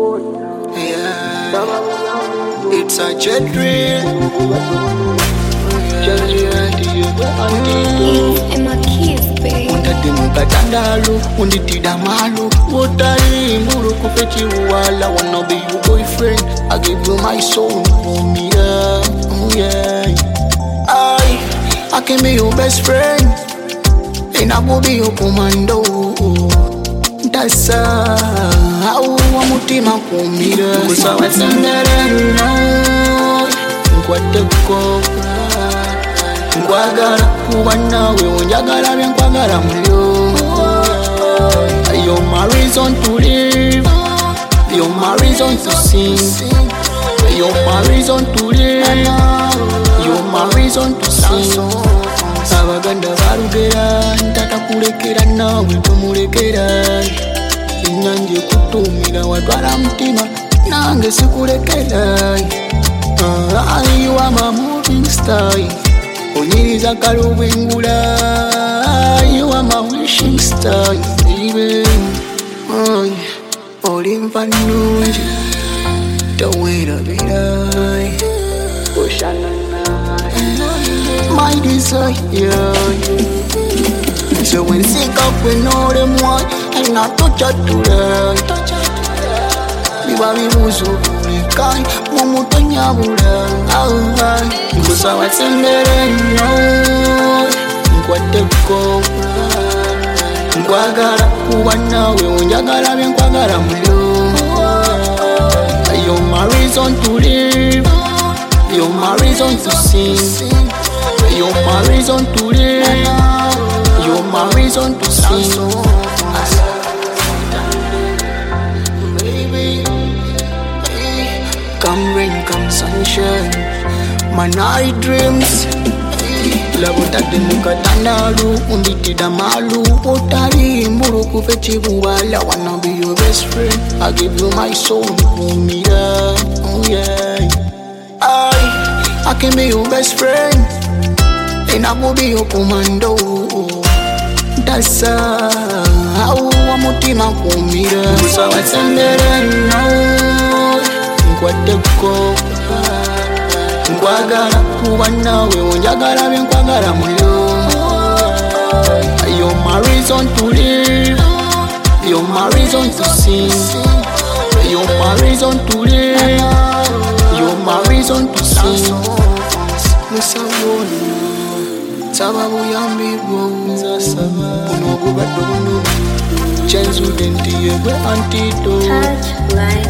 Yeah, it's a jet drill. Emma Keys, babe. Undadimuka tandalu, unditida malu. Wotali mburu kupechi uwala. Wanna be your boyfriend, I give you my soul for me, yeah. Oh yeah. I can be your best friend, and I will be your commando. That's how I'm mutima kumira. Kusa watsenderera, nkwateko. Nkwagala kuba nawe, onjagala bye nkwagala mulyo. You're my reason to live, you're my reason to sing, you're my reason to live, you're my reason to sing. Abaganda barugera, ntatakulekera nawe tomulekera. Inyanje kutumira watwala mutima, nange sikulekera. You are my moving star, onyiriza kalubengula. You are my wishing star, baby. Olimpa nungi, towera birai. My desire. So when sick up with all them one, and not touch out to learn. Bibabi muzo kurikai, mumutonya bura. Kusa watsenderera, nkwateko. Nkwagala kuba nawe, onjagala bye nkwagala mulyo. You're my reason to live, you're my reason to sing, you're my reason to live, you're my reason to sing. Baby, come rain, come sunshine, my night dreams. Labutadimuka tandalu, unditida malu. Otali mburu kufechi buwala. Wanna be your best friend, I give you my soul for me, yeah. Oh yeah. I can be your best friend, and I will be your commando. That's how I'm mutima kumira. Kusa watsenderera, nkwateko. Nkwagala kuba nawe, onjagala bye nkwagala mulyo. You're my reason to live, you're my reason to sing, you're my reason to live, you're my reason to sing. Musawona sababu yambibwo nzasaba. Buno bubadde buno, kyenzude nti yegwe antidote. Touch life.